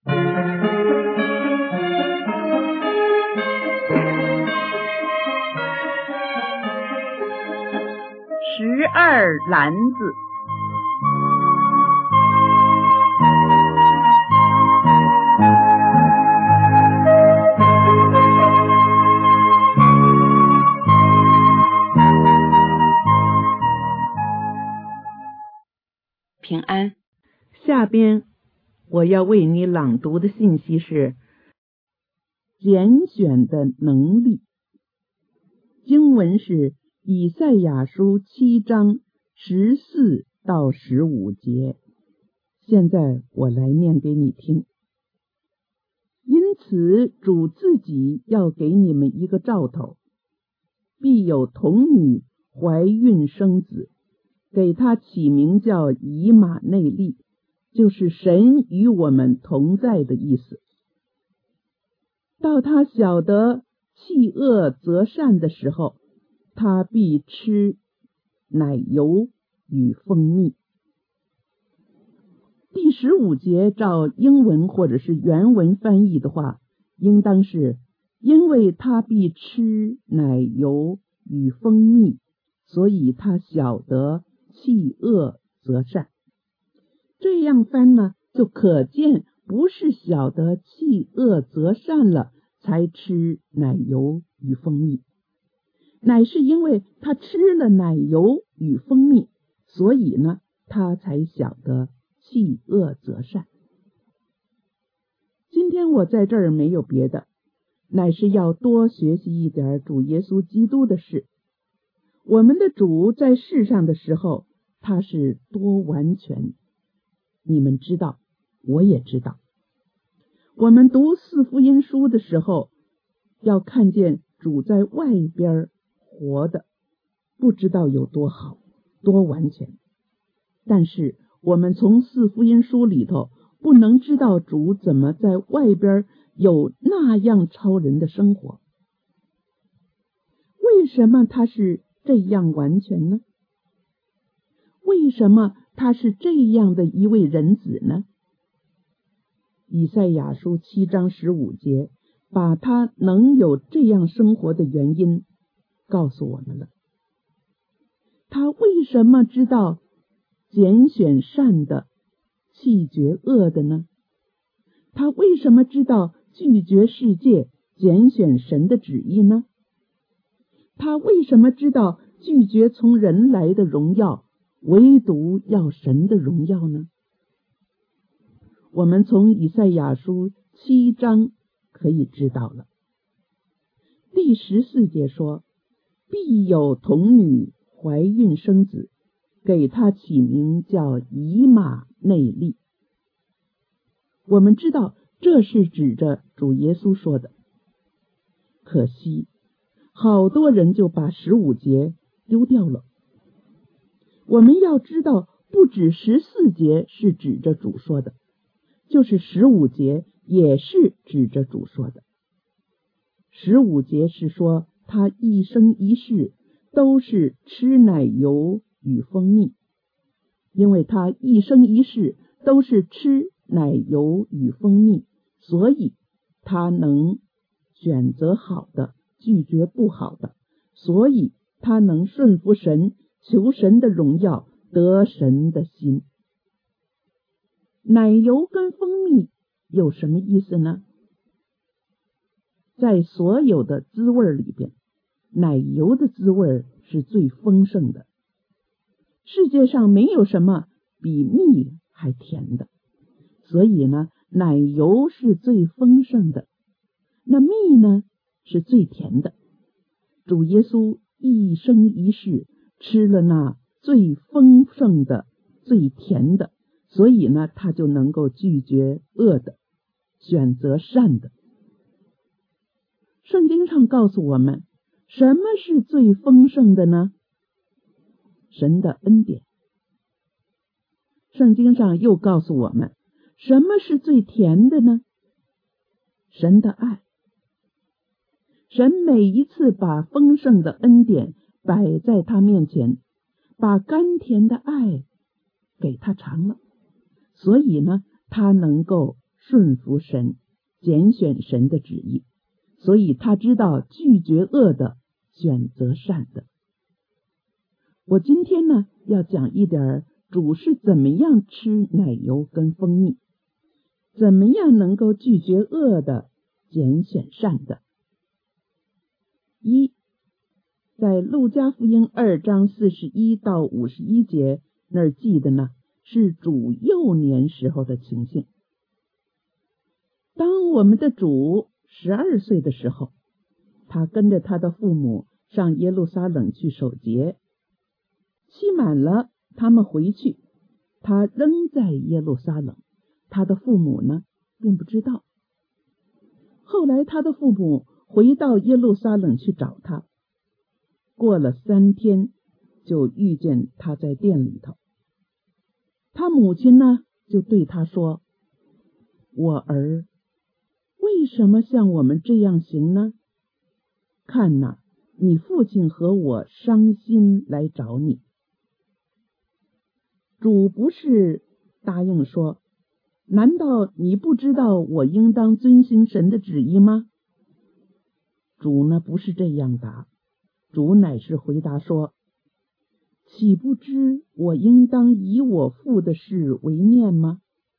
12篮子。 平安。 下边我要为你朗读的信息是拣选的能力。经文是以赛亚书7章14到15节。现在我来念给你听。因此主自己要给你们一个兆头，必有童女怀孕生子，给他起名叫以马内利，就是神与我们同在的意思。到他晓得弃恶择善的时候，他必吃奶油与蜂蜜。第15节照英文或者是原文翻译的话，应当是因为他必吃奶油与蜂蜜，所以他晓得弃恶择善。这样翻呢，就可见不是晓得弃恶择善了才吃奶油与蜂蜜，乃是因为他吃了奶油与蜂蜜，所以呢，他才晓得弃恶择善。今天我在这儿没有别的，乃是要多学习一点主耶稣基督的事。我们的主在世上的时候，他是多完全，你们知道，我也知道。我们读4福音书的时候，要看见主在外边活的，不知道有多好，多完全。但是我们从4福音书里头不能知道主怎么在外边有那样超人的生活。为什么他是这样完全呢？为什么他是这样的一位人子呢？以赛亚书7章15节把他能有这样生活的原因告诉我们了。他为什么知道拣选善的，弃绝恶的呢？他为什么知道拒绝世界，拣选神的旨意呢？他为什么知道拒绝从人来的荣耀，唯独要神的荣耀呢？我们从以赛亚书7章可以知道了。第14节说，必有童女怀孕生子，给他起名叫以马内利。我们知道这是指着主耶稣说的，可惜好多人就把15节丢掉了。我们要知道，不止14节是指着主说的，就是15节也是指着主说的。15节是说他一生一世都是吃奶油与蜂蜜，因为他一生一世都是吃奶油与蜂蜜，所以他能选择好的，拒绝不好的，所以他能顺服神，求神的荣耀，得神的心。奶油跟蜂蜜有什么意思呢？在所有的滋味里边，奶油的滋味是最丰盛的。世界上没有什么比蜜还甜的，所以呢，奶油是最丰盛的，那蜜呢是最甜的。主耶稣一生一世吃了那最丰盛的、最甜的，所以呢，他就能够拒绝恶的，选择善的。圣经上告诉我们，什么是最丰盛的呢？神的恩典。圣经上又告诉我们，什么是最甜的呢？神的爱。神每一次把丰盛的恩典摆在他面前，把甘甜的爱给他尝了，所以呢，他能够顺服神，拣选神的旨意，所以他知道拒绝恶的，选择善的。我今天呢，要讲一点主是怎么样吃奶油跟蜂蜜，怎么样能够拒绝恶的，拣选善的。一，在路加福音2章41到51节那儿记的呢，是主幼年时候的情形。当我们的主12岁的时候，他跟着他的父母上耶路撒冷去守节，期满了，他们回去，他仍在耶路撒冷，他的父母呢，并不知道。后来他的父母回到耶路撒冷去找他，过了3天，就遇见他在殿里头。他母亲呢，就对他说：“我儿，为什么像我们这样行呢？看哪，你父亲和我伤心来找你。”主不是答应说：“难道你不知道我应当遵行神的旨意吗？”主呢，不是这样答，主乃是回答说：“岂不知我应当以我父的事为念吗？”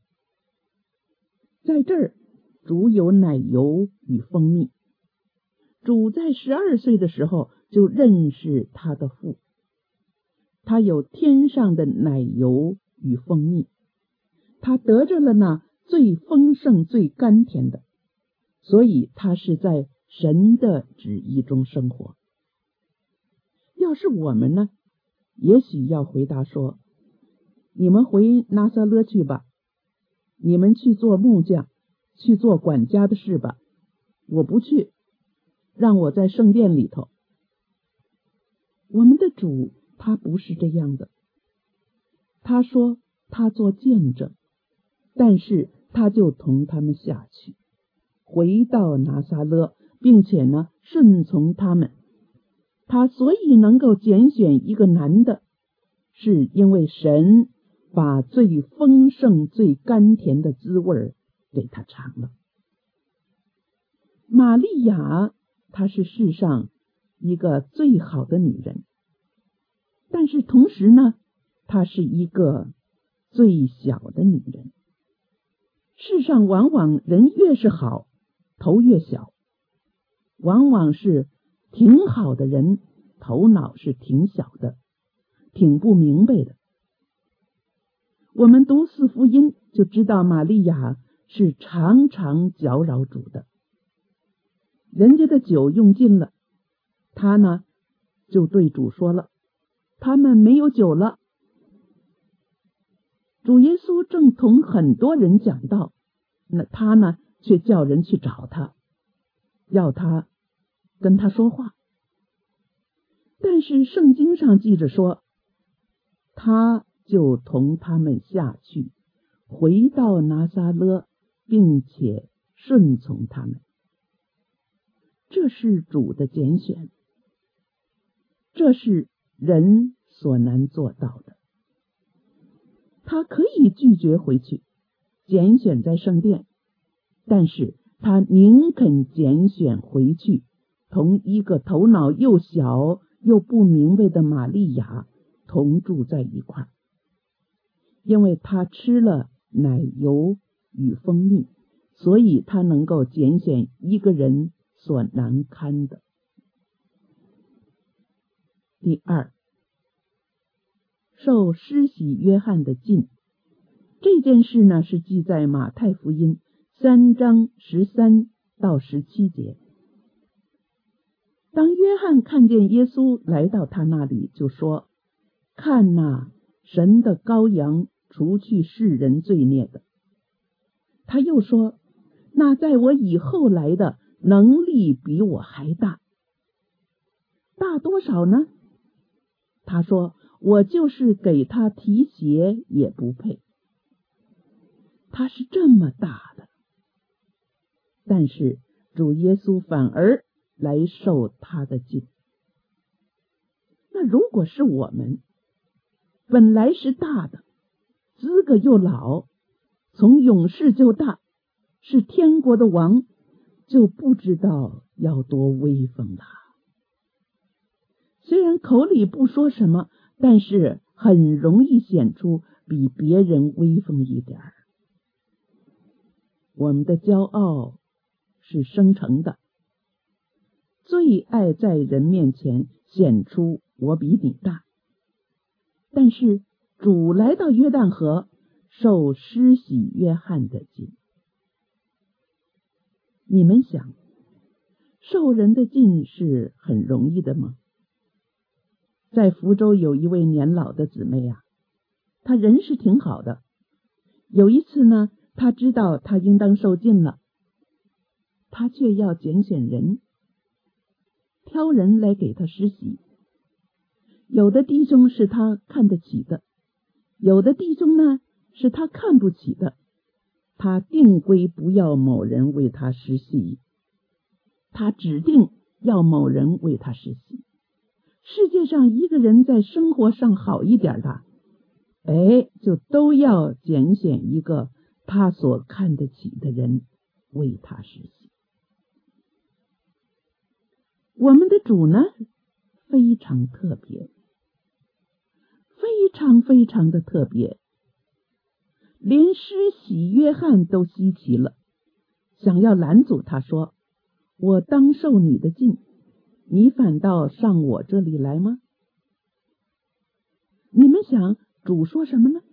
在这儿，主有奶油与蜂蜜。主在12岁的时候就认识他的父，他有天上的奶油与蜂蜜，他得着了那最丰盛最甘甜的，所以他是在神的旨意中生活。要是我们呢，也许要回答说：“你们回拿撒勒去吧，你们去做木匠，去做管家的事吧，我不去，让我在圣殿里头。”我们的主他不是这样的，他说他做见证，但是他就同他们下去，回到拿撒勒，并且呢顺从他们。他所以能够拣选一个男的，是因为神把最丰盛最甘甜的滋味给他尝了。玛利亚她是世上一个最好的女人，但是同时呢，她是一个最小的女人。世上往往人越是好，头越小，往往是挺好的人，头脑是挺小的，挺不明白的。我们读4福音就知道玛利亚是常常搅扰主的。人家的酒用尽了，他呢就对主说了：“他们没有酒了。”主耶稣正同很多人讲道，那他呢却叫人去找他，要他跟他说话。但是圣经上记着说，他就同他们下去，回到拿撒勒，并且顺从他们。这是主的拣选，这是人所难做到的。他可以拒绝回去，拣选在圣殿，但是他宁肯拣选回去，同一个头脑又小又不明白的玛利亚同住在一块儿，因为他吃了奶油与蜂蜜，所以他能够拣选一个人所难堪的。第二，受施洗约翰的浸，这件事呢是记在马太福音3章13到17节。当约翰看见耶稣来到他那里，就说：“看哪，神的羔羊，除去世人罪孽的。”他又说：“那在我以后来的，能力比我还大。”大多少呢？他说：“我就是给他提鞋也不配。”他是这么大的，但是主耶稣反而来受他的浸。那如果是我们，本来是大的，资格又老，从勇士就大， 是天国的王，就不知道要多威风了。虽然口里不说什么，但是很容易显出比别人威风一点儿。我们的骄傲是生成的，最爱在人面前显出我比你大。但是主来到约旦河，受施洗约翰的浸。你们想，受人的浸是很容易的吗？在福州有一位年老的姊妹啊，她人是挺好的。有一次呢，她知道她应当受浸了，她却要拣选人，挑人来给她施洗。有的弟兄是她看得起的，有的弟兄呢是她看不起的。她定规不要某人为她施洗，她指定要某人为她施洗。世界上一个人在生活上好一点的，就都要拣选一个他所看得起的人为他施洗。我们的主呢，非常特别，非常非常的特别，连施洗约翰都稀奇了，想要拦阻他说：我当受你的浸，你反倒上我这里来吗？你们想主说什么呢？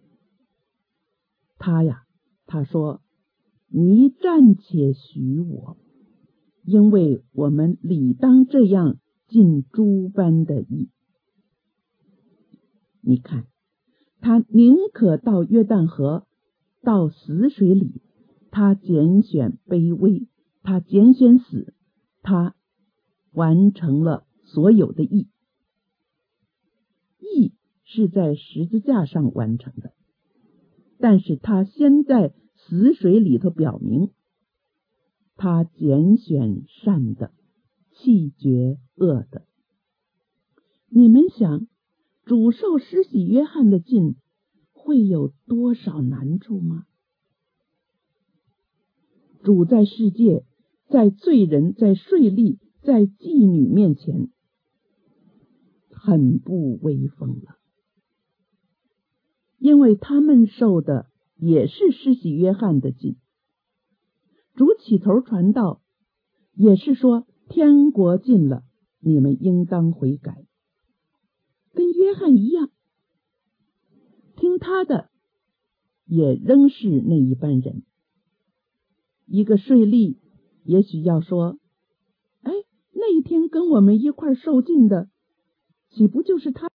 他说：你暂且许我，因为我们理当这样尽诸般的义。你看，他宁可到约旦河，到死水里，他拣选卑微，他拣选死，他完成了所有的义。义是在十字架上完成的，但是他先在死水里头表明，他拣选善的，弃绝恶的。你们想，主受施洗约翰的浸会有多少难处吗？主在世界，在罪人，在税吏，在妓女面前很不威风了，因为他们受的也是施洗约翰的浸。主起头传道也是说，天国近了，你们应当悔改，跟约翰一样。听他的也仍是那一般人。一个税吏也许要说，那一天跟我们一块受浸的，岂不就是他？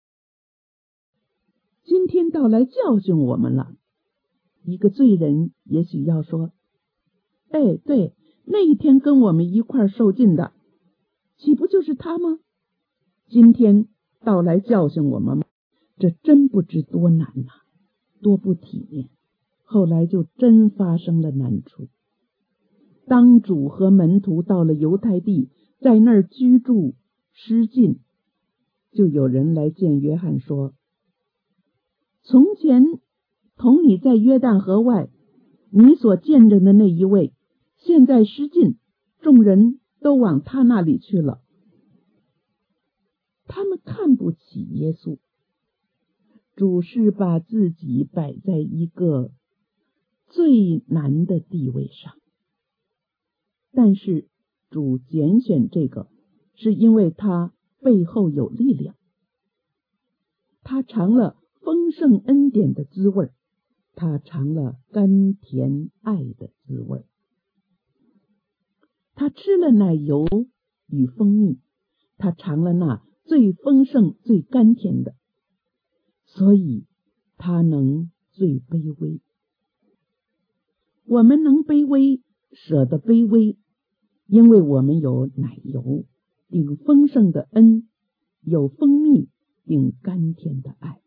今天到来教训我们了。一个罪人也许要说，对，那一天跟我们一块受浸的，岂不就是他吗？今天到来教训我们吗？这真不知多难啊，多不体面。后来就真发生了难处。当主和门徒到了犹太地，在那儿居住施浸，就有人来见约翰说，从前同你在约旦河外，你所见证的那一位，现在施浸，众人都往他那里去了。他们看不起耶稣。主是把自己摆在一个最难的地位上，但是主拣选这个，是因为他背后有力量，他尝了丰盛恩典的滋味，他尝了甘甜爱的滋味，他吃了奶油与蜂蜜，他尝了那最丰盛最甘甜的，所以他能最卑微。我们能卑微，舍得卑微，因为我们有奶油顶丰盛的恩，有蜂蜜顶甘甜的爱。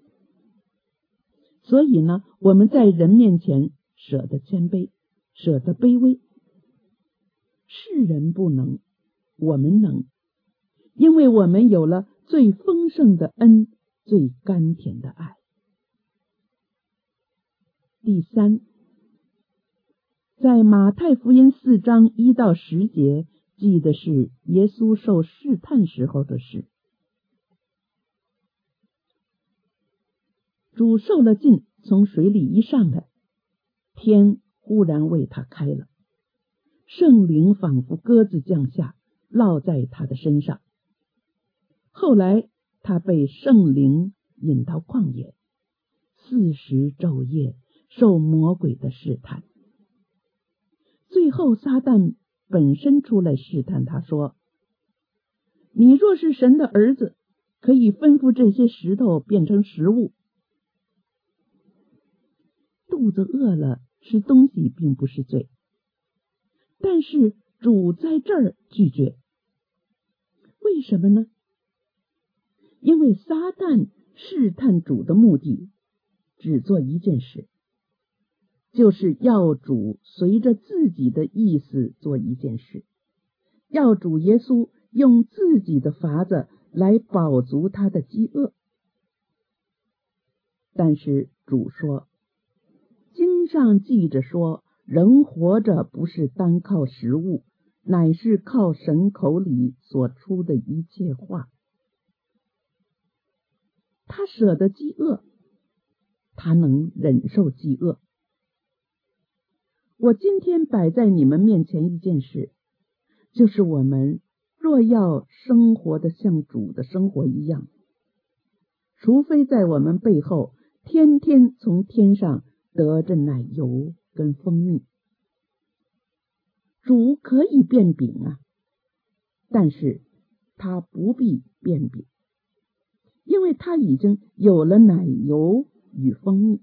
所以呢，我们在人面前舍得谦卑，舍得卑微。世人不能，我们能，因为我们有了最丰盛的恩，最甘甜的爱。第三， 在马太福音4章1到10节记的是耶稣受试探时候的事。主受了浸，从水里一上来，天忽然为他开了，圣灵仿佛鸽子降下，落在他的身上。后来他被圣灵引到旷野，40昼夜受魔鬼的试探。最后撒旦本身出来试探他，说：你若是神的儿子，可以吩咐这些石头变成食物。肚子饿了，吃东西并不是罪，但是主在这儿拒绝。为什么呢？因为撒旦试探主的目的只做一件事，就是要主随着自己的意思做一件事，要主耶稣用自己的法子来饱足他的饥饿。但是主说，经上记着说，人活着不是单靠食物，乃是靠神口里所出的一切话。他舍得饥饿，他能忍受饥饿。我今天摆在你们面前一件事，就是我们若要生活的像主的生活一样，除非在我们背后天天从天上得着奶油跟蜂蜜。主可以变饼啊，但是他不必变饼，因为他已经有了奶油与蜂蜜。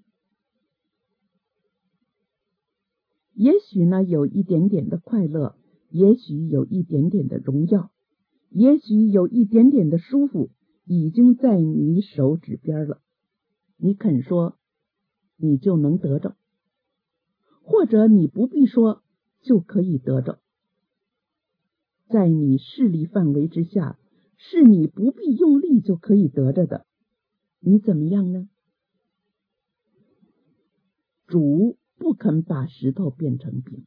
也许呢，有一点点的快乐，也许有一点点的荣耀，也许有一点点的舒服，已经在你手指边了。你肯说，你就能得着，或者你不必说就可以得着。在你势力范围之下，是你不必用力就可以得着的。你怎么样呢？主不肯把石头变成饼，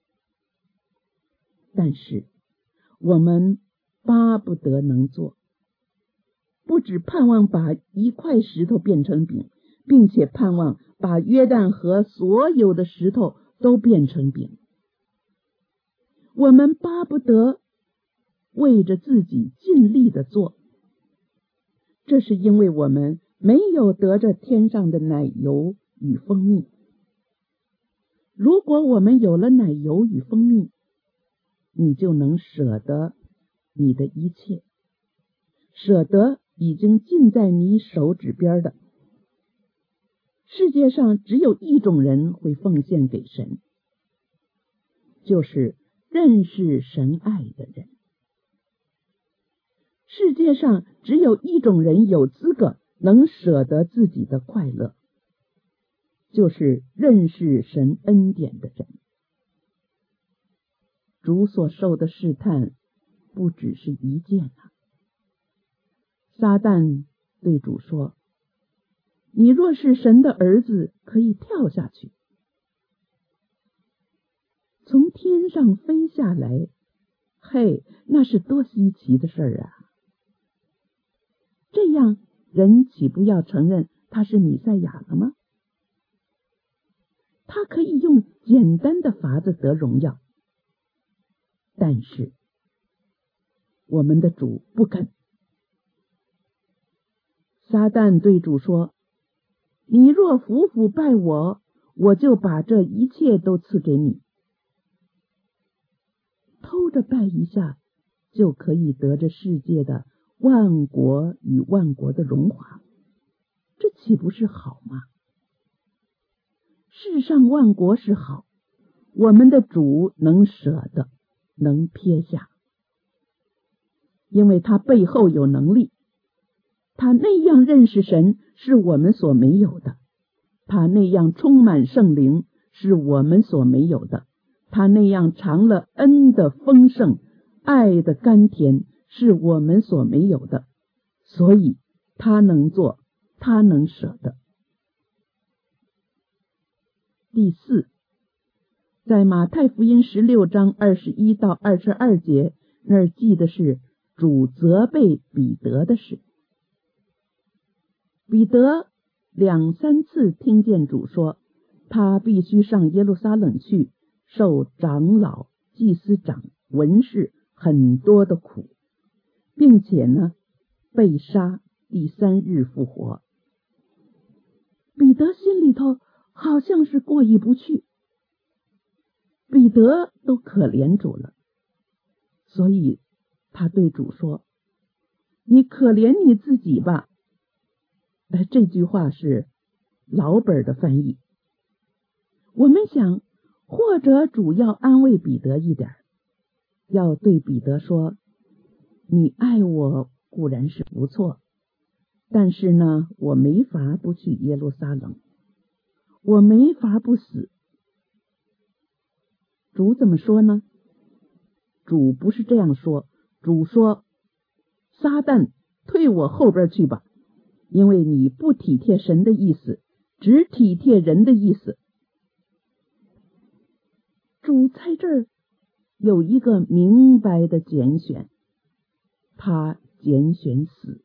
但是我们巴不得能做，不只盼望把一块石头变成饼，并且盼望把约旦河所有的石头都变成饼。我们巴不得为着自己尽力的做，这是因为我们没有得着天上的奶油与蜂蜜。如果我们有了奶油与蜂蜜，你就能舍得你的一切，舍得已经近在你手指边的。世界上只有一种人会奉献给神，就是认识神爱的人。世界上只有一种人有资格能舍得自己的快乐，就是认识神恩典的人。主所受的试探不只是一件啊。撒旦对主说，你若是神的儿子，可以跳下去，从天上飞下来，嘿，那是多稀奇的事啊！这样人岂不要承认他是弥赛亚了吗？他可以用简单的法子得荣耀，但是我们的主不肯。撒旦对主说，你若俯伏拜我，我就把这一切都赐给你。偷着拜一下，就可以得着世界的万国与万国的荣华，这岂不是好吗？世上万国是好，我们的主能舍得，能撇下，因为他背后有能力。他那样认识神是我们所没有的，他那样充满圣灵是我们所没有的，他那样尝了恩的丰盛，爱的甘甜是我们所没有的，所以他能做，他能舍得。第四， 在马太福音16章21到22节那儿记的是主责备彼得的事。彼得2、3次听见主说，他必须上耶路撒冷去，受长老、祭司长、文士很多的苦，并且呢，被杀，第3日复活。彼得心里头好像是过意不去，彼得都可怜主了，所以他对主说，你可怜你自己吧。这句话是老本的翻译。我们想，或者主要安慰彼得一点，要对彼得说，你爱我固然是不错，但是呢，我没法不去耶路撒冷，我没法不死。主怎么说呢？主不是这样说，主说，撒旦，退我后边去吧，因为你不体贴神的意思，只体贴人的意思。主在这儿有一个明白的拣选，他拣选死。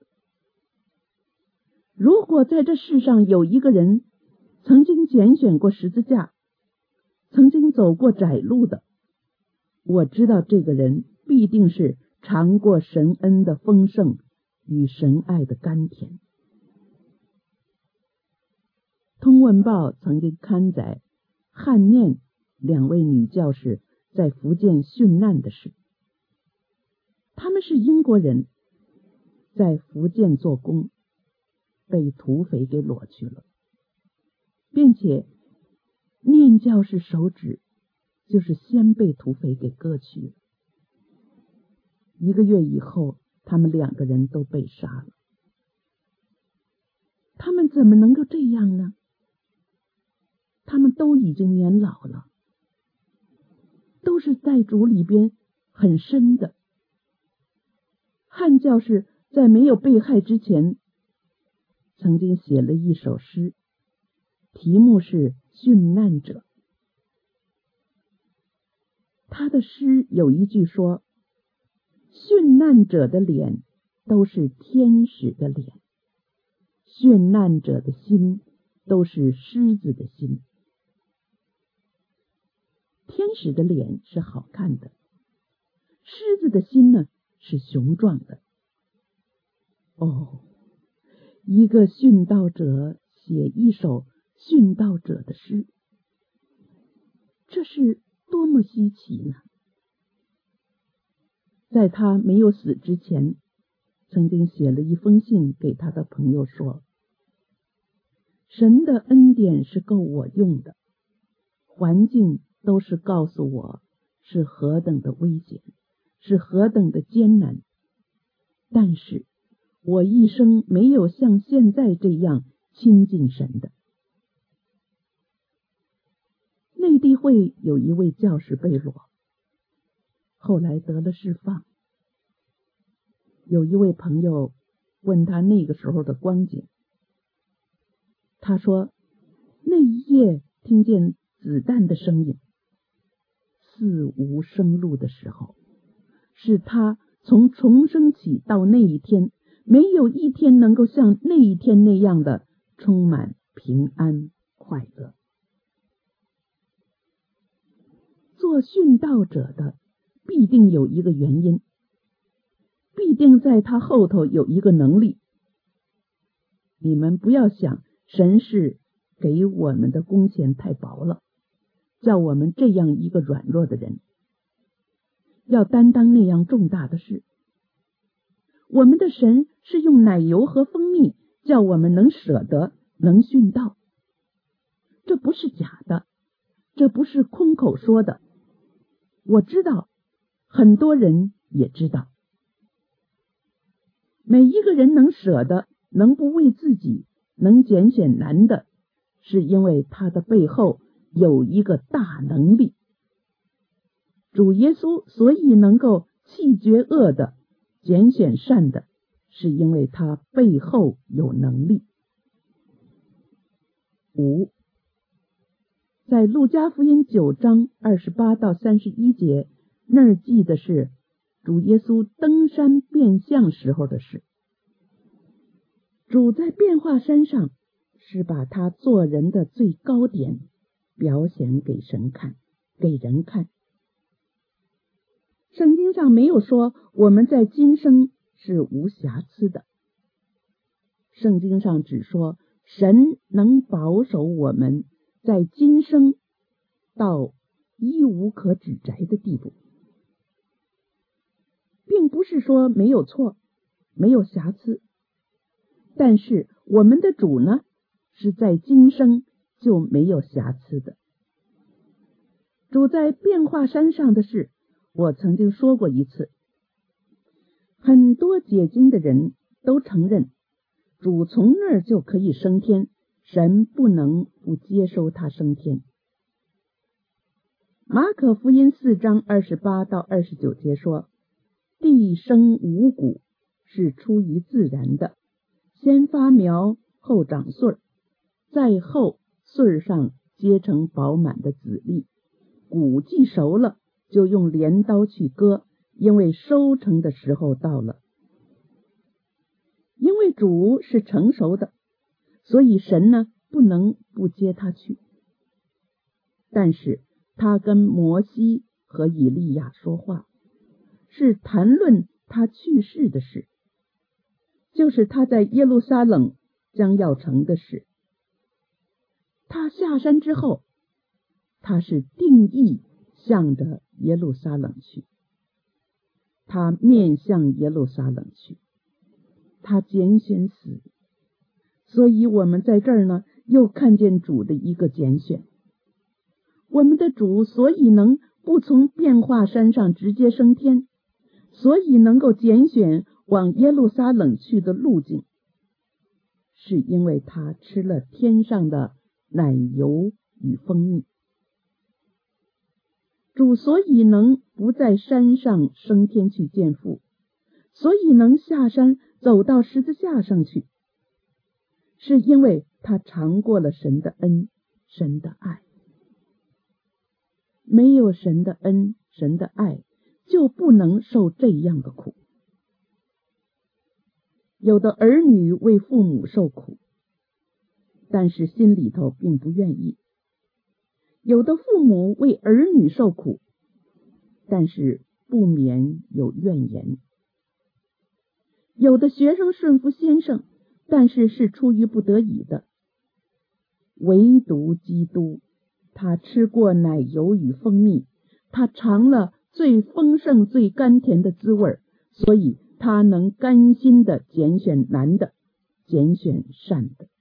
如果在这世上有一个人曾经拣选过十字架，曾经走过窄路的，我知道这个人必定是尝过神恩的丰盛与神爱的甘甜。通文报曾经刊载汉念2位女教士在福建殉难的事。他们是英国人，在福建做工，被土匪给掳去了，并且念教士手指就是先被土匪给割去了。1个月以后，他们2个人都被杀了。他们怎么能够这样呢？他们都已经年老了，都是在主里边很深的。汉教士在没有被害之前，曾经写了一首诗，题目是《殉难者》。他的诗有一句说，殉难者的脸都是天使的脸，殉难者的心都是狮子的心。天使的脸是好看的，狮子的心呢是雄壮的。一个殉道者写一首殉道者的诗，这是多么稀奇呢！在他没有死之前，曾经写了一封信给他的朋友说，神的恩典是够我用的，环境都是告诉我是何等的危险，是何等的艰难，但是我一生没有像现在这样亲近神的。内地会有一位教士被掳，后来得了释放。有一位朋友问他那个时候的光景，他说那一夜听见子弹的声音，四无生路的时候，是他从重生起到那一天，没有一天能够像那一天那样的充满平安快乐。做殉道者的必定有一个原因，必定在他后头有一个能力。你们不要想神是给我们的工钱太薄了，叫我们这样一个软弱的人要担当那样重大的事。我们的神是用奶油和蜂蜜叫我们能舍得，能殉道。这不是假的，这不是空口说的。我知道，很多人也知道。每一个人能舍得，能不为自己，能拣选难的，是因为他的背后有一个大能力。主耶稣所以能够弃绝恶的，拣选善的，是因为他背后有能力。5. 在路加福音9章28到31节，那儿记的是主耶稣登山变相时候的事。主在变化山上是把他做人的最高点表显给神看，给人看。圣经上没有说我们在今生是无瑕疵的，圣经上只说神能保守我们在今生到一无可指摘的地步，并不是说没有错，没有瑕疵。但是我们的主呢，是在今生就没有瑕疵的。主在变化山上的事，我曾经说过一次，很多解经的人都承认主从那儿就可以升天，神不能不接收他升天。马可福音4章28到29节说，地生五谷是出于自然的，先发苗后长穗儿，再后穗儿上结成饱满的籽粒，谷既熟了，就用镰刀去割，因为收成的时候到了。因为主是成熟的，所以神呢不能不接他去。但是他跟摩西和以利亚说话，是谈论他去世的事，就是他在耶路撒冷将要成的事。他下山之后，他是定义向着耶路撒冷去，他面向耶路撒冷去，他拣选死。所以我们在这儿呢，又看见主的一个拣选。我们的主所以能不从变化山上直接升天，所以能够拣选往耶路撒冷去的路径，是因为他吃了天上的奶油与蜂蜜。主所以能不在山上升天去见父，所以能下山走到十字架上去，是因为他尝过了神的恩，神的爱。没有神的恩，神的爱，就不能受这样的苦。有的儿女为父母受苦，但是心里头并不愿意；有的父母为儿女受苦，但是不免有怨言；有的学生顺服先生，但是是出于不得已的。唯独基督，他吃过奶油与蜂蜜，他尝了最丰盛最甘甜的滋味，所以他能甘心的拣选难的，拣选善的。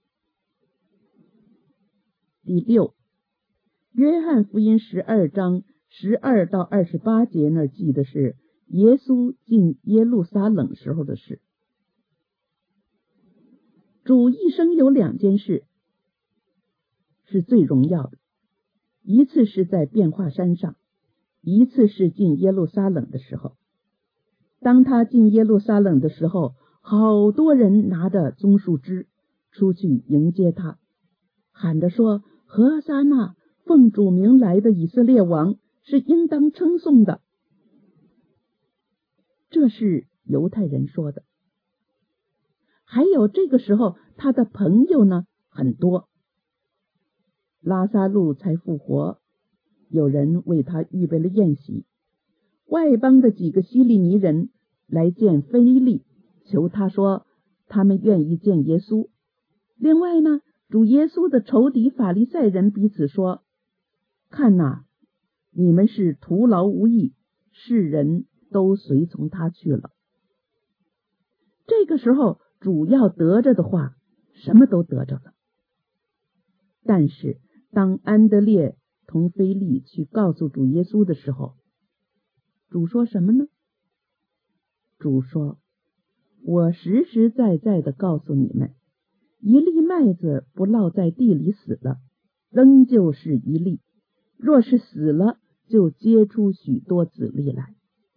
第六，约翰福音12章12到28节那儿记的是耶稣进耶路撒冷时候的事。主一生有2件事是最荣耀的，一次是在变化山上，一次是进耶路撒冷的时候。当他进耶路撒冷的时候，好多人拿着棕树枝出去迎接他，喊着说，何撒那，奉主名来的以色列王是应当称颂的。这是犹太人说的。还有这个时候他的朋友呢很多，拉撒路才复活，有人为他预备了宴席。外邦的几个希利尼人来见腓利，求他说他们愿意见耶稣。另外呢，主耶稣的仇敌法利赛人彼此说，看哪，你们是徒劳无益，世人都随从他去了。这个时候主要得着的话，什么都得着了。但是当安德烈同腓利去告诉主耶稣的时候，主说什么呢？主说，我实实在在的告诉你们，一粒麦子不落在地里死了，仍旧是一粒；若是死了，就结出许多子粒来。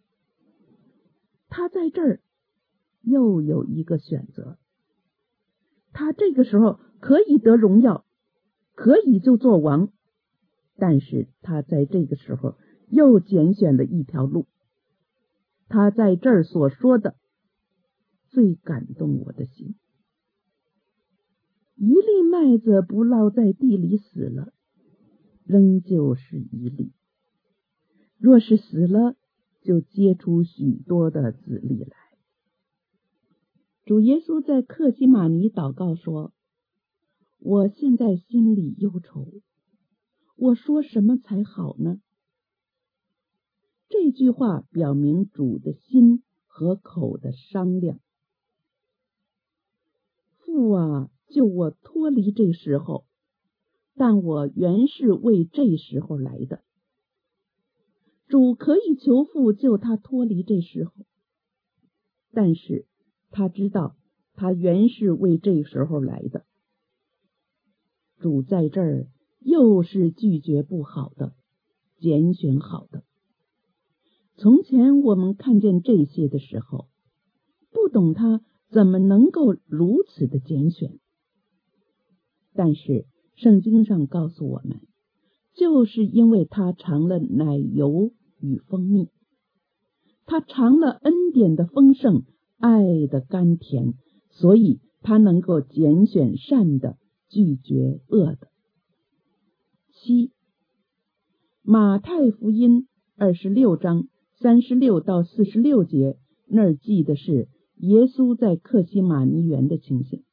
他在这儿又有一个选择，他这个时候可以得荣耀，可以就做王， 但是他在这个时候又拣选了一条路。他在这儿所说的最感动我的心：一粒麦子不落在地里死了，仍旧是一粒；若是死了，就结出许多的子粒来。主耶稣在客西马尼祷告说：我现在心里忧愁，我说什么才好呢？这句话表明主的心和口的商量。父啊，救我脱离这时候，但我原是为这时候来的。主可以求父救他脱离这时候，但是他知道他原是为这时候来的。主在这儿又是拒绝不好的，拣选好的。从前我们看见这些的时候，不懂他怎么能够如此的拣选。但是圣经上告诉我们，就是因为他尝了奶油与蜂蜜，他尝了恩典的丰盛，爱的甘甜，所以他能够拣选善的，拒绝恶的。7. 马太福音26章36到46节，那儿记的是耶稣在客西马尼园的情形。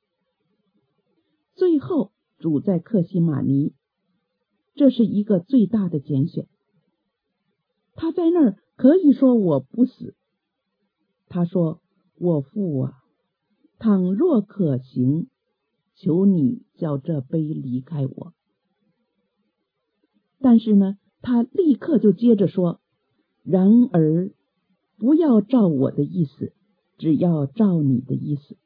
最后主在客西马尼，这是一个最大的拣选。他在那儿可以说我不死，他说：我父啊，倘若可行，求你叫这杯离开我。但是呢，他立刻就接着说：然而不要照我的意思，只要照你的意思。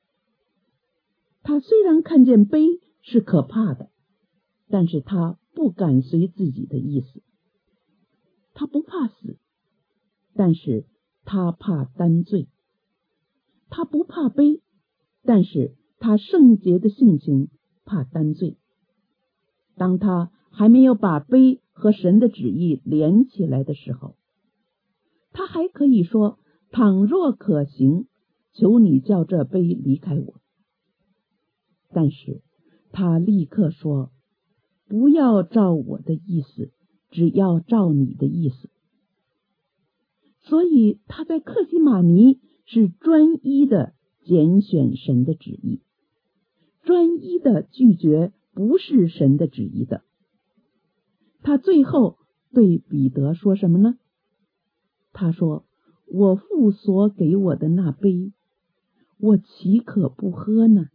他虽然看见杯是可怕的，但是他不敢随自己的意思。他不怕死，但是他怕担罪。他不怕杯，但是他圣洁的性情怕担罪。当他还没有把杯和神的旨意连起来的时候，他还可以说：倘若可行，求你叫这杯离开我。但是他立刻说：不要照我的意思，只要照你的意思。所以他在客西马尼是专一的拣选神的旨意，专一的拒绝不是神的旨意的。他最后对彼得说什么呢？他说：我父所给我的那杯，我岂可不喝呢？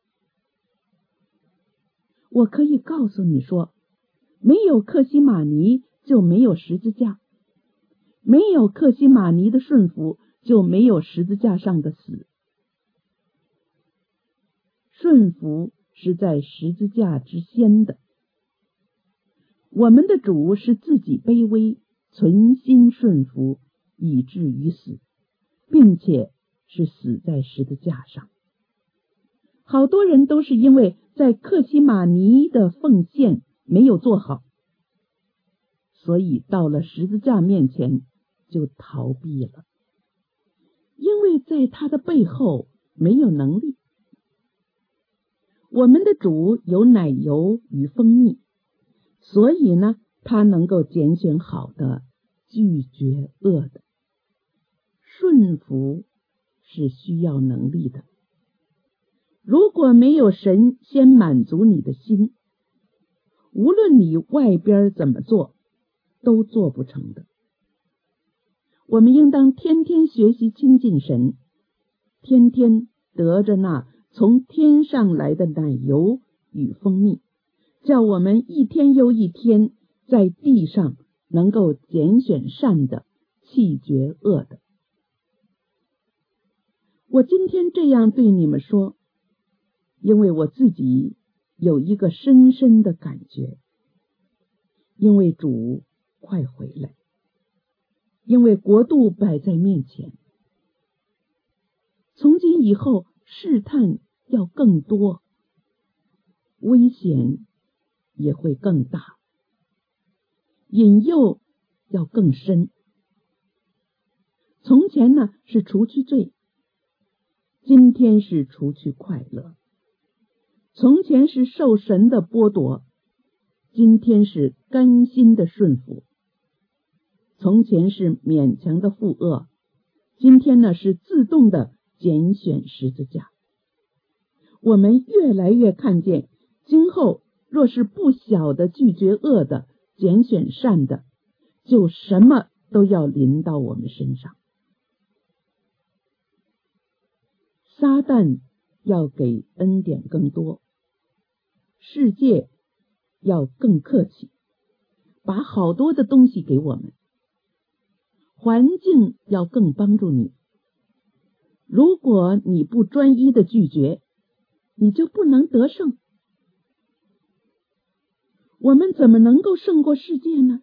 我可以告诉你说，没有客西马尼就没有十字架，没有客西马尼的顺服就没有十字架上的死。顺服是在十字架之先的。我们的主是自己卑微，存心顺服，以至于死，并且是死在十字架上。好多人都是因为在客西马尼的奉献没有做好，所以到了十字架面前就逃避了，因为在他的背后没有能力。我们的主有奶油与蜂蜜，所以呢，他能够拣选好的，拒绝恶的。顺服是需要能力的。如果没有神先满足你的心，无论你外边怎么做，都做不成的。我们应当天天学习亲近神，天天得着那从天上来的奶油与蜂蜜，叫我们一天又一天在地上能够拣选善的，弃绝恶的。我今天这样对你们说，因为我自己有一个深深的感觉，因为主快回来，因为国度摆在面前。从今以后试探要更多，危险也会更大。 引诱要更深。从前呢是除去罪，今天是除去快乐。从前是受神的剥夺，今天是甘心的顺服。从前是勉强的负恶，今天呢是自动的拣选十字架。我们越来越看见，今后若是不晓得拒绝恶的，拣选善的，就什么都要临到我们身上。撒旦要给恩典更多，世界要更客气，把好多的东西给我们，环境要更帮助你。如果你不专一的拒绝，你就不能得胜。我们怎么能够胜过世界呢？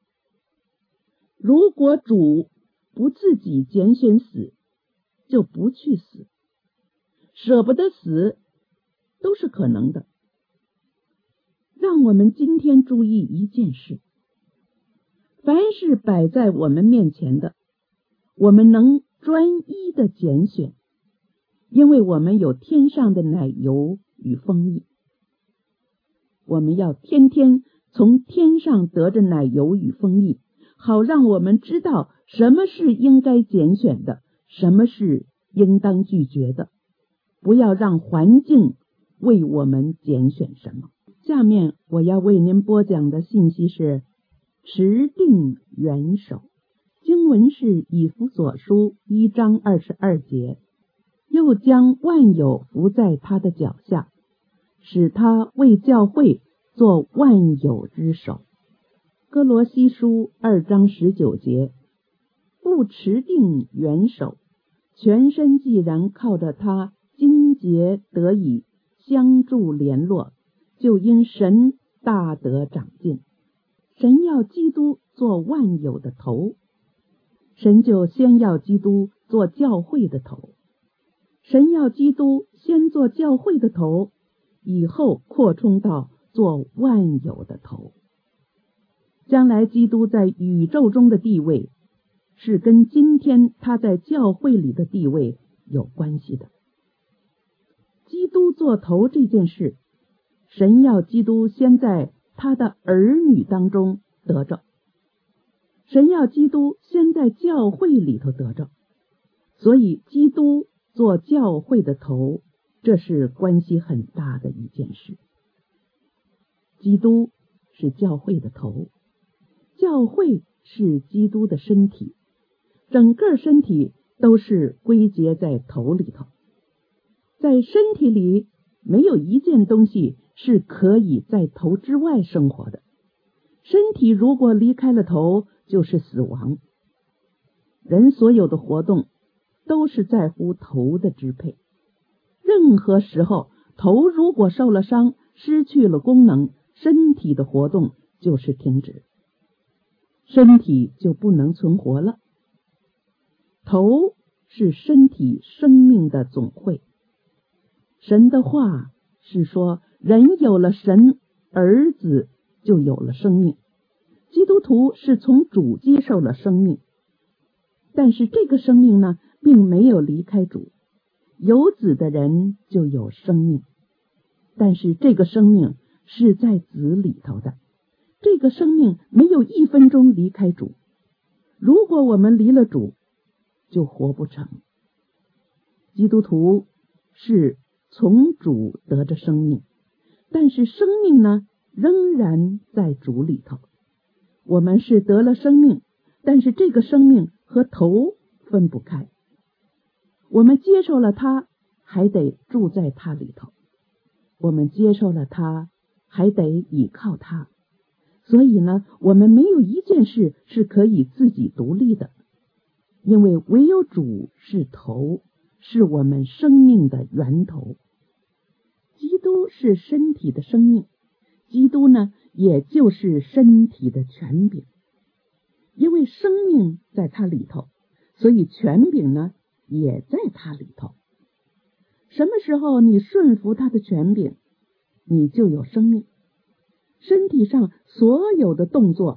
如果主不自己拣选死，就不去死，舍不得死都是可能的。让我们今天注意一件事，凡是摆在我们面前的，我们能专一的拣选，因为我们有天上的奶油与蜂蜜。我们要天天从天上得着奶油与蜂蜜，好让我们知道什么是应该拣选的，什么是应当拒绝的，不要让环境为我们拣选什么。下面我要为您播讲的信息是持定元首。经文是以弗所书1章22节，又将万有伏在他的脚下，使他为教会做万有之首。哥罗西书2章19节，不持定元首，全身既然靠着他筋节得以相助联络，就因神大得长进。神要基督做万有的头，神就先要基督做教会的头。神要基督先做教会的头，以后扩充到做万有的头。将来基督在宇宙中的地位，是跟今天他在教会里的地位有关系的。基督做头这件事，神要基督先在他的儿女当中得着，神要基督先在教会里头得着，所以基督做教会的头，这是关系很大的一件事。基督是教会的头，教会是基督的身体，整个身体都是归结在头里头。在身体里没有一件东西是可以在头之外生活的，身体如果离开了头，就是死亡。人所有的活动都是在乎头的支配，任何时候头如果受了伤，失去了功能，身体的活动就是停止，身体就不能存活了。头是身体生命的总会。神的话是说，人有了神儿子就有了生命。基督徒是从主接受了生命，但是这个生命呢，并没有离开主。有子的人就有生命，但是这个生命是在子里头的，这个生命没有1分钟离开主。如果我们离了主，就活不成。基督徒是从主得着生命，但是生命呢，仍然在主里头。我们是得了生命，但是这个生命和头分不开。我们接受了他，还得住在他里头。我们接受了他，还得倚靠他。所以呢，我们没有一件事是可以自己独立的，因为唯有主是头，是我们生命的源头。基督是身体的生命，基督呢，也就是身体的权柄。因为生命在他里头，所以权柄呢，也在他里头。什么时候你顺服他的权柄，你就有生命。身体上所有的动作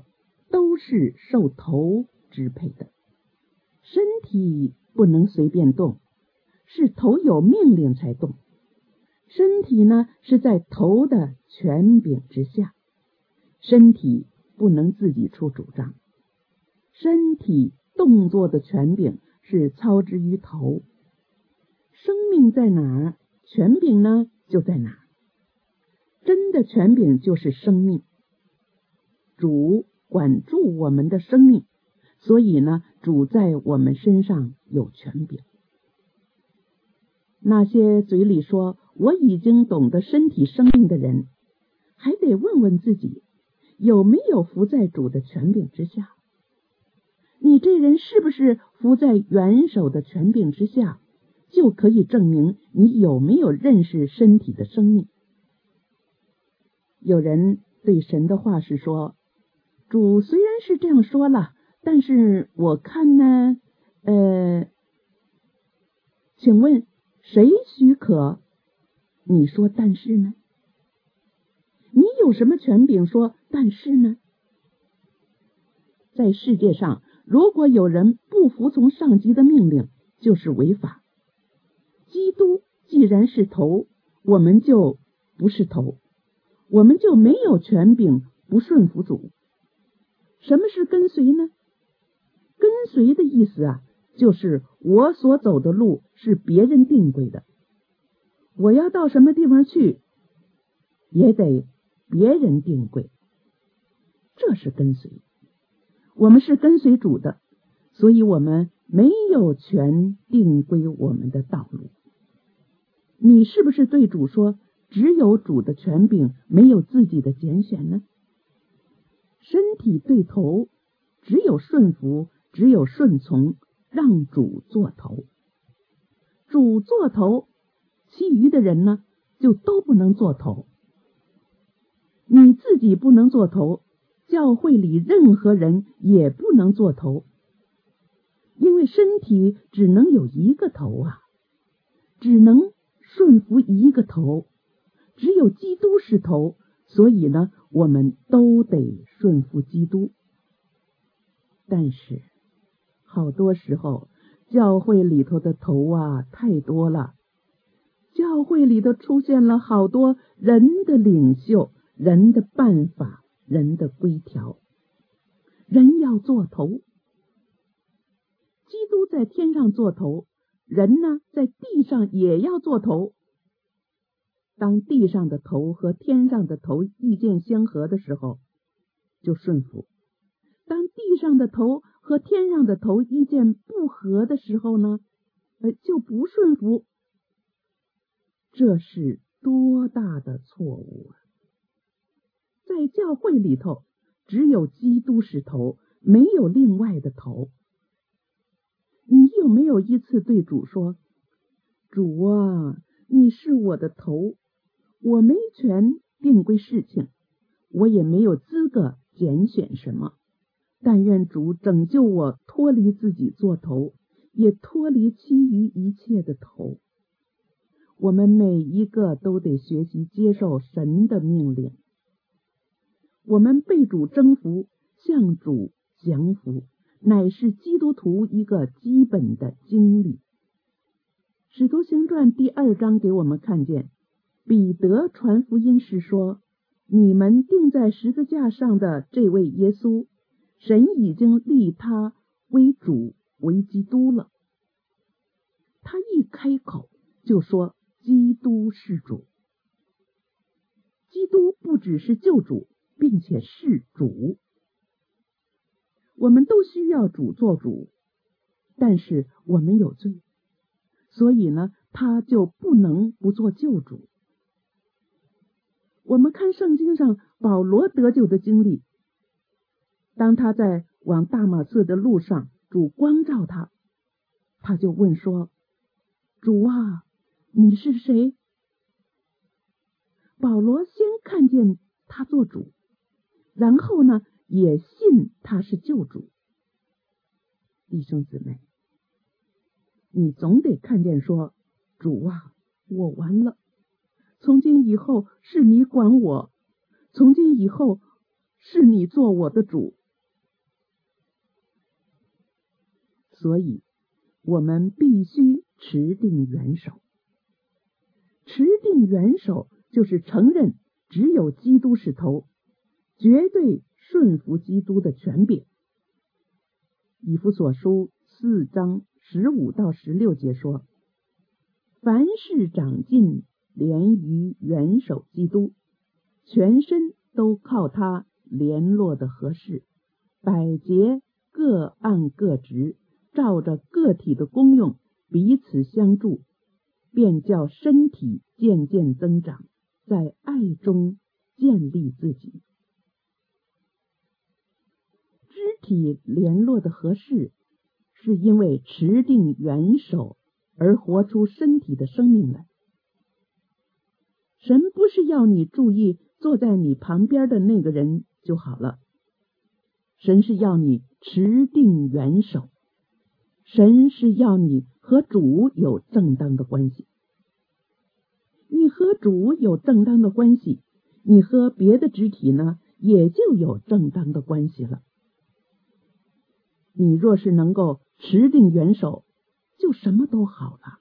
都是受头支配的。身体不能随便动，是头有命令才动。身体呢，是在头的权柄之下，身体不能自己出主张。身体动作的权柄是操之于头。生命在哪儿，权柄呢就在哪儿。真的权柄就是生命。主管住我们的生命，所以呢，主在我们身上有权柄。那些嘴里说我已经懂得身体生命的人，还得问问自己，有没有服在主的权柄之下？你这人是不是服在元首的权柄之下，就可以证明你有没有认识身体的生命。有人对神的话是说，主虽然是这样说了，但是我看呢，请问谁许可你说但是呢？你有什么权柄说但是呢？在世界上，如果有人不服从上级的命令，就是违法。基督既然是头，我们就不是头，我们就没有权柄不顺服主。什么是跟随呢？跟随的意思啊，就是我所走的路是别人定规的，我要到什么地方去，也得别人定规，这是跟随。我们是跟随主的，所以我们没有权定规我们的道路。你是不是对主说，只有主的权柄，没有自己的拣选呢？身体对头，只有顺服，只有顺从，让主做头。主做头，其余的人呢，就都不能做头。你自己不能做头，教会里任何人也不能做头，因为身体只能有一个头啊，只能顺服一个头，只有基督是头，所以呢，我们都得顺服基督。但是好多时候教会里头的头啊太多了，教会里头出现了好多人的领袖，人的办法，人的规条。人要做头，基督在天上做头，人呢在地上也要做头。当地上的头和天上的头意见相合的时候，就顺服；当地上的头和天上的头意见不合的时候呢，就不顺服。这是多大的错误啊！在教会里头，只有基督是头，没有另外的头。你有没有一次对主说，主啊，你是我的头，我没权定规事情，我也没有资格拣选什么，但愿主拯救我脱离自己做头，也脱离其余一切的头。我们每一个都得学习接受神的命令。我们被主征服，向主降服，乃是基督徒一个基本的经历。使徒行传第2章给我们看见，彼得传福音时说，你们钉在十字架上的这位耶稣，神已经立他为主为基督了。他一开口就说基督是主。基督不只是救主，并且是主。我们都需要主做主，但是我们有罪，所以呢，他就不能不做救主。我们看圣经上保罗得救的经历，当他在往大马色的路上，主光照他，他就问说，主啊，你是谁？保罗先看见他做主，然后呢，也信他是救主。弟兄姊妹，你总得看见说，主啊，我完了，从今以后是你管我，从今以后是你做我的主， 所以我们必须持定元首。持定元首就是承认只有基督是头，绝对顺服基督的权柄。以弗所书4章15到16节说，凡事长进，连于元首基督，全身都靠他联络的合适，百节各按各职，照着个体的功用彼此相助，便叫身体渐渐增长，在爱中建立自己。肢体联络的合适，是因为持定元首而活出身体的生命来。神不是要你注意坐在你旁边的那个人就好了，神是要你持定元首，神是要你和主有正当的关系。你和主有正当的关系，你和别的肢体呢，也就有正当的关系了。你若是能够持定元首，就什么都好了。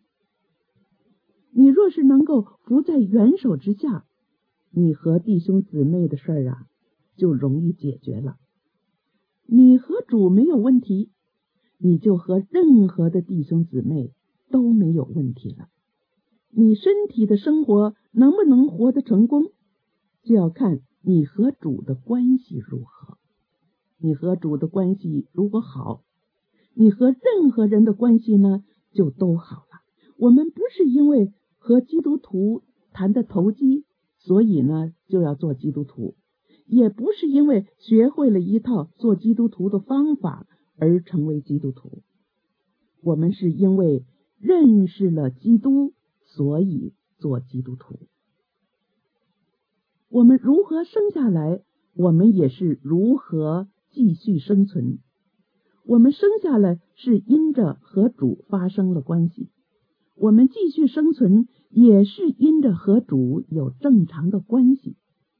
你若是能够伏在元首之下，你和弟兄姊妹的事儿啊，就容易解决了。你和主没有问题，你就和任何的弟兄姊妹都没有问题了。你身体的生活能不能活得成功，就要看你和主的关系如何。你和主的关系如果好，你和任何人的关系呢，就都好了。我们不是因为和基督徒谈得投机，所以呢就要做基督徒，也不是因为学会了一套做基督徒的方法而成为基督徒。我们是因为认识了基督，所以做基督徒。我们如何生下来，我们也是如何继续生存。我们生下来是因着和主发生了关系，我们继续生存也是因着和主有正常的关系。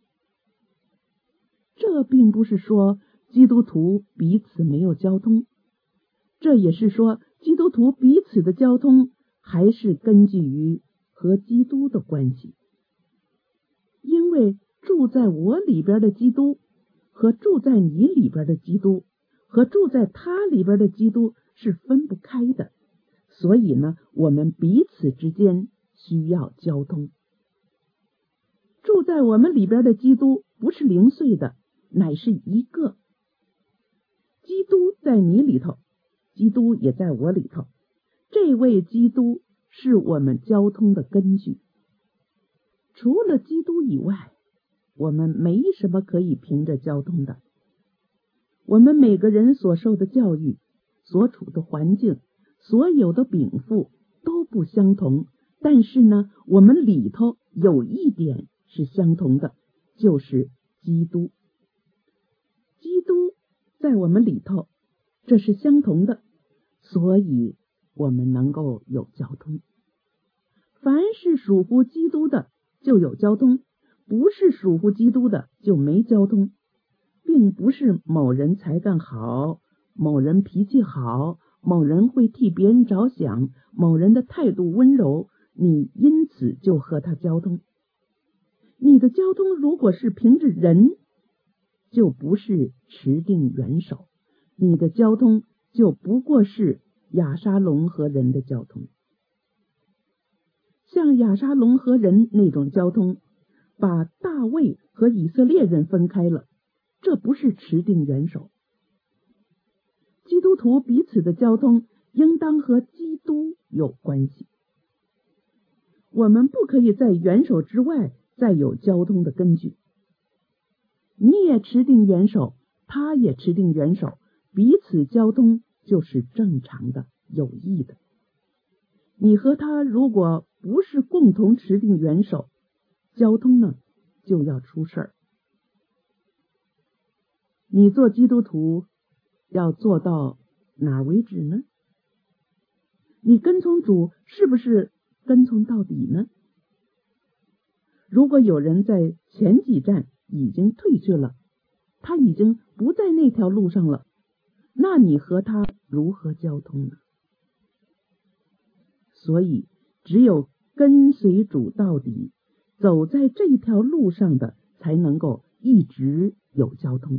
这并不是说基督徒彼此没有交通，这也是说基督徒彼此的交通还是根据于和基督的关系。因为住在我里边的基督和住在你里边的基督和住在他里边的基督是分不开的，所以呢，我们彼此之间需要交通。住在我们里边的基督不是零碎的，乃是一个。基督在你里头，基督也在我里头，这位基督是我们交通的根据。除了基督以外，我们没什么可以凭着交通的。我们每个人所受的教育，所处的环境，所有的禀赋都不相同，但是呢，我们里头有一点是相同的，就是基督。基督在我们里头，这是相同的，所以我们能够有交通。凡是属乎基督的就有交通，不是属乎基督的就没交通。并不是某人才干好，某人脾气好，某人会替别人着想，某人的态度温柔，你因此就和他交通。你的交通如果是凭着人，就不是持定元首，你的交通就不过是亚沙龙和人的交通。像亚沙龙和人那种交通，把大卫和以色列人分开了，这不是持定元首。基督徒彼此的交通应当和基督有关系。我们不可以在元首之外再有交通的根据。你也持定元首，他也持定元首，彼此交通就是正常的、有益的。你和他如果不是共同持定元首，交通呢就要出事儿。你做基督徒要做到哪为止呢？你跟从主是不是跟从到底呢？如果有人在前几站已经退去了，他已经不在那条路上了， 那你和他如何交通呢？所以只有跟随主到底，走在这条路上的，才能够一直有交通。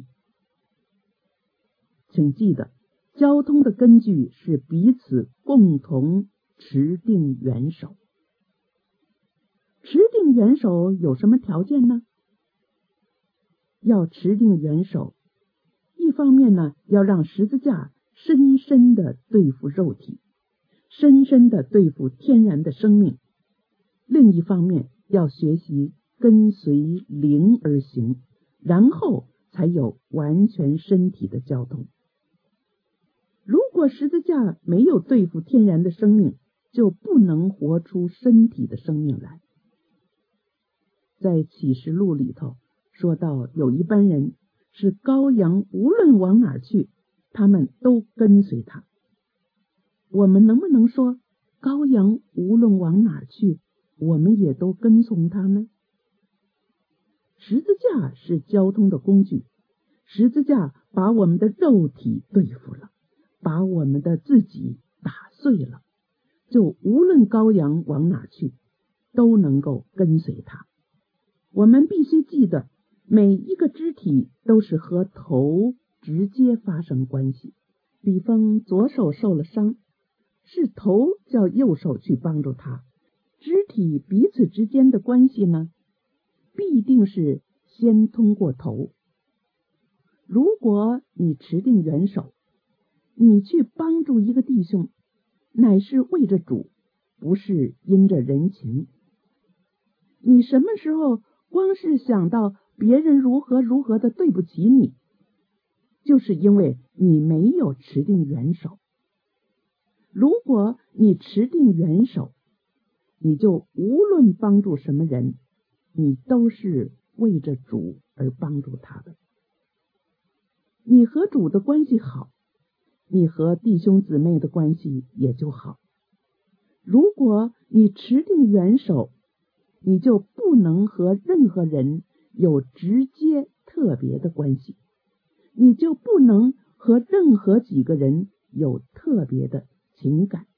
请记得，交通的根据是彼此共同持定元首。持定元首有什么条件呢？要持定元首，一方面呢，要让十字架深深的对付肉体，深深的对付天然的生命；另一方面，要学习跟随灵而行，然后才有完全身体的交通。如果十字架没有对付天然的生命，就不能活出身体的生命来。在启示录里头说到，有一班人是羔羊，无论往哪儿去，他们都跟随他。我们能不能说，羔羊无论往哪儿去，我们也都跟从他呢？十字架是交通的工具，十字架把我们的肉体对付了，把我们的自己打碎了，就无论羔羊往哪去，都能够跟随他。我们必须记得，每一个肢体都是和头直接发生关系。比方左手受了伤，是头叫右手去帮助他。肢体彼此之间的关系呢，必定是先通过头。如果你持定元首，你去帮助一个弟兄，乃是为着主，不是因着人情。你什么时候光是想到别人如何如何的对不起你，就是因为你没有持定元首。如果你持定元首，你就无论帮助什么人，你都是为着主而帮助他的。你和主的关系好，你和弟兄姊妹的关系也就好。如果你持定元首，你就不能和任何人有直接特别的关系，你就不能和任何几个人有特别的情感。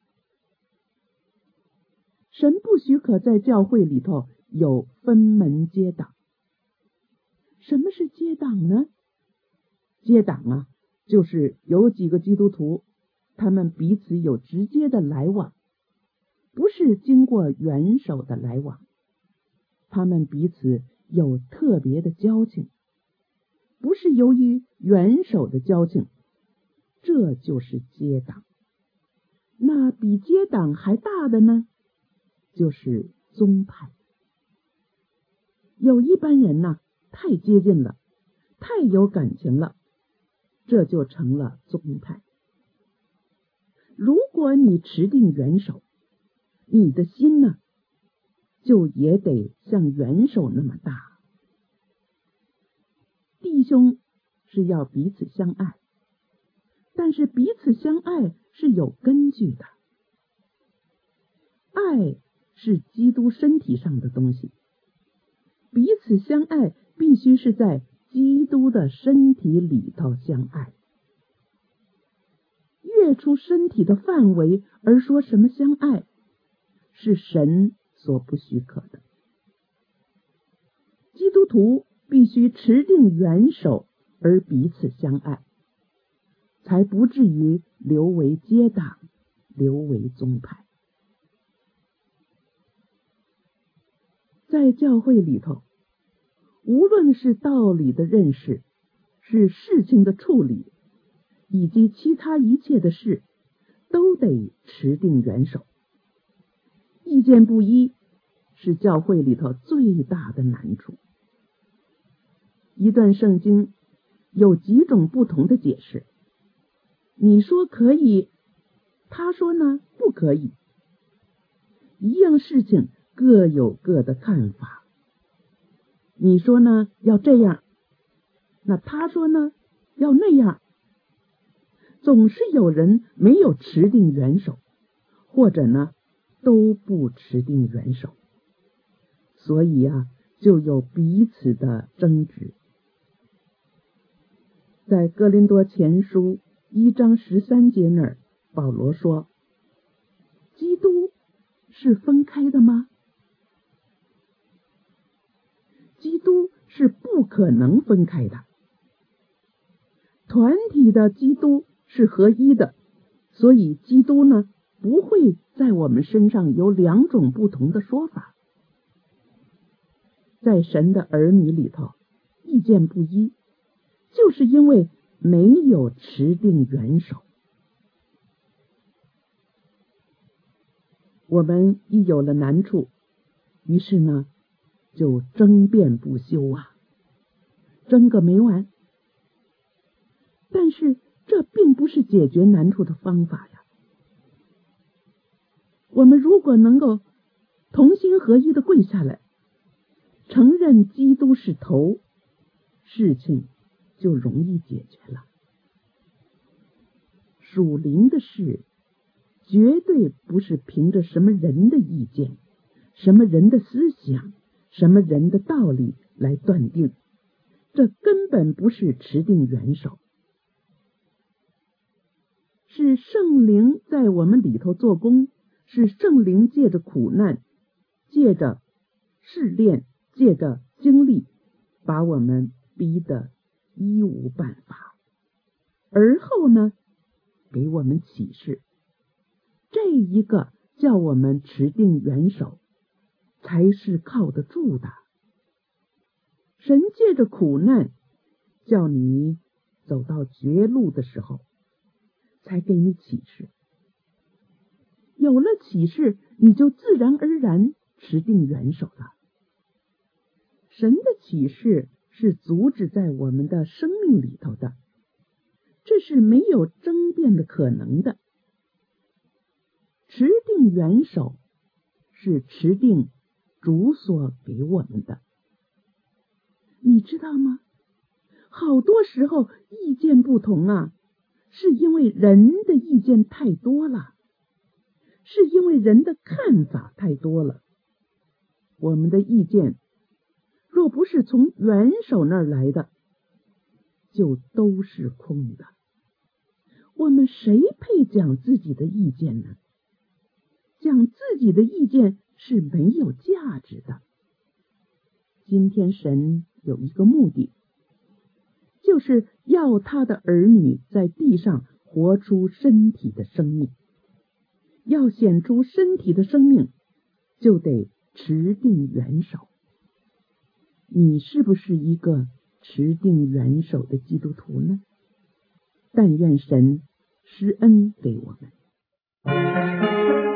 神不许可在教会里头有分门结党。什么是结党呢？结党啊，就是有几个基督徒，他们彼此有直接的来往，不是经过元首的来往，他们彼此有特别的交情，不是由于元首的交情，这就是结党。那比结党还大的呢，就是宗派。有一般人呢，太接近了，太有感情了，这就成了宗派。如果你持定元首，你的心呢，就也得像元首那么大。弟兄是要彼此相爱，但是彼此相爱是有根据的。爱是基督身体上的东西，彼此相爱必须是在基督的身体里头相爱。越出身体的范围而说什么相爱，是神所不许可的。基督徒必须持定元首而彼此相爱，才不至于流为结党，流为宗派。在教会里头，无论是道理的认识，是事情的处理，以及其他一切的事，都得持定元首。意见不一是教会里头最大的难处。一段圣经有几种不同的解释，你说可以，他说呢不可以。一样事情各有各的看法，你说呢要这样，那他说呢要那样。总是有人没有持定元首，或者呢都不持定元首，所以啊就有彼此的争执。在哥林多前书 1章13节那儿，保罗说，基督是分开的吗？基督是不可能分开的。团体的基督是合一的，所以基督呢，不会在我们身上有2种不同的说法。在神的儿女里头，意见不一，就是因为没有持定元首。我们一有了难处，于是呢，就争辩不休啊，争个没完。但是这并不是解决难处的方法呀。我们如果能够同心合一的跪下来，承认基督是头，事情就容易解决了。属灵的事绝对不是凭着什么人的意见、什么人的思想、什么人的道理来断定，这根本不是持定元首，是圣灵在我们里头做工，是圣灵借着苦难、借着试炼、借着经历，把我们逼得一无办法，而后呢，给我们启示，这一个叫我们持定元首才是靠得住的。神借着苦难叫你走到绝路的时候，才给你启示。有了启示，你就自然而然持定元首了。神的启示是阻止在我们的生命里头的，这是没有争辩的可能的。持定元首是持定主所给我们的。你知道吗？好多时候意见不同啊，是因为人的意见太多了，是因为人的看法太多了。我们的意见若不是从元首那儿来的，就都是空的。我们谁配讲自己的意见呢？讲自己的意见是没有价值的。今天神有一个目的，就是要他的儿女在地上活出身体的生命。要显出身体的生命，就得持定元首。你是不是一个持定元首的基督徒呢？但愿神施恩给我们。